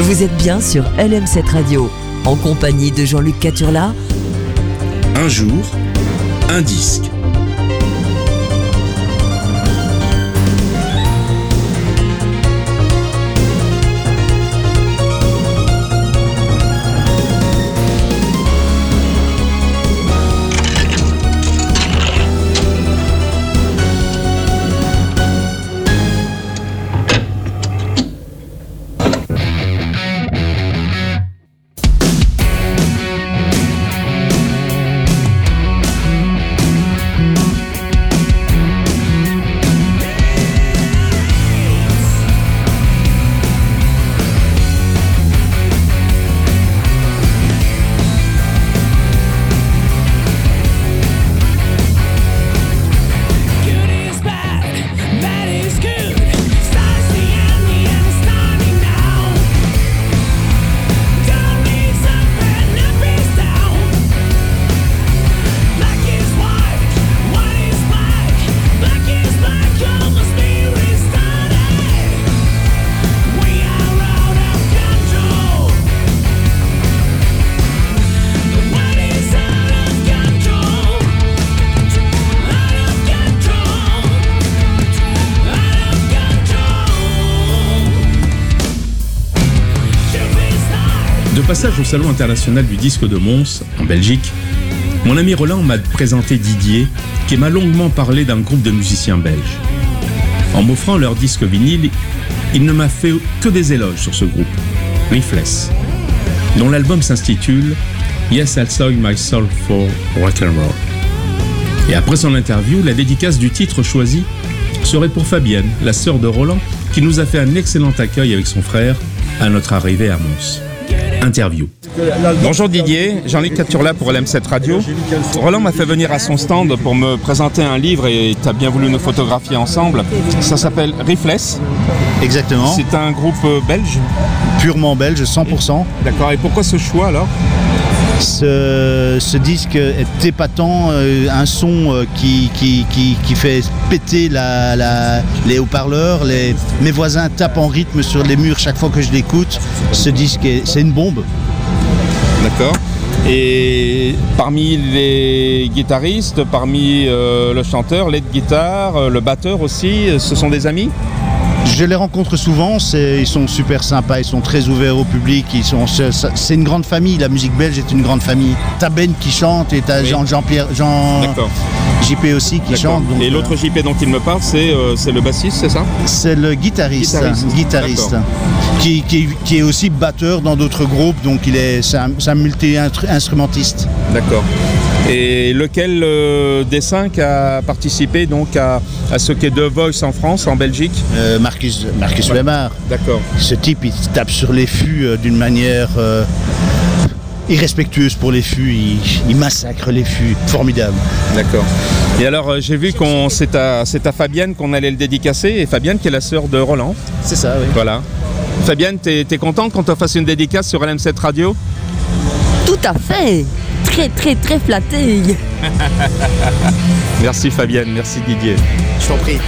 Vous êtes bien sur LM7 Radio, en compagnie de Jean-Luc Caturla. Un jour, un disque. De passage au Salon international du disque de Mons, en Belgique, mon ami Roland m'a présenté Didier, qui m'a longuement parlé d'un groupe de musiciens belges. En m'offrant leur disque vinyle, il ne m'a fait que des éloges sur ce groupe, Rifless, dont l'album s'intitule Yes, I Sold My Soul for Rock'n'Roll. Et après son interview, la dédicace du titre choisi serait pour Fabienne, la sœur de Roland, qui nous a fait un excellent accueil avec son frère à notre arrivée à Mons. Interview. Bonjour Didier, Jean-Luc Caturla pour LM7 Radio. Roland m'a fait venir à son stand pour me présenter un livre et tu as bien voulu nous photographier ensemble. Ça s'appelle Rifless. Exactement. C'est un groupe belge. Purement belge, 100%. D'accord, et pourquoi ce choix alors ? Ce disque est épatant, un son qui fait péter les haut-parleurs. Mes voisins tapent en rythme sur les murs chaque fois que je l'écoute. Ce disque, c'est une bombe. D'accord. Et parmi les guitaristes, parmi le chanteur, l'aide guitare, le batteur aussi, ce sont des amis ? Je les rencontre souvent, ils sont super sympas, ils sont très ouverts au public, c'est une grande famille, la musique belge est une grande famille. T'as Ben qui chante et t'as Jean-Pierre, JP aussi qui chante. Donc, et l'autre JP dont il me parle, c'est le bassiste, c'est ça ? C'est le guitariste. Qui est aussi batteur dans d'autres groupes, donc c'est un multi-instrumentiste. D'accord. Et lequel des 5 a participé donc à ce qu'est The Voice en France, en Belgique ? Marcus Weimar. D'accord. Ce type, il tape sur les fûts d'une manière irrespectueuse pour les fûts. Il massacre les fûts. Formidable. D'accord. Et alors, j'ai vu c'est à Fabienne qu'on allait le dédicacer, et Fabienne qui est la sœur de Roland. C'est ça, oui. Voilà. Fabienne, t'es contente qu'on te fasse une dédicace sur LM7 Radio ? Tout à fait. Très, très, très flatté. Merci Fabienne, merci Didier. Je t'en prie.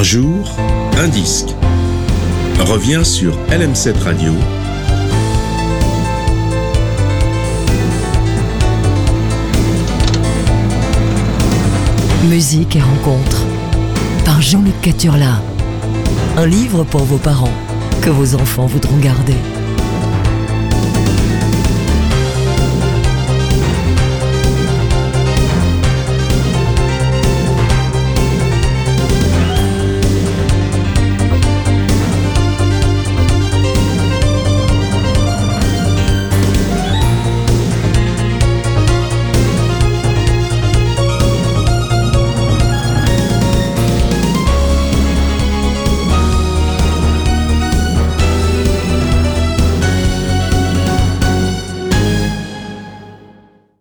Un jour, un disque revient sur LM7 Radio. Musique et rencontres par Jean-Luc Caturla. Un livre pour vos parents que vos enfants voudront garder.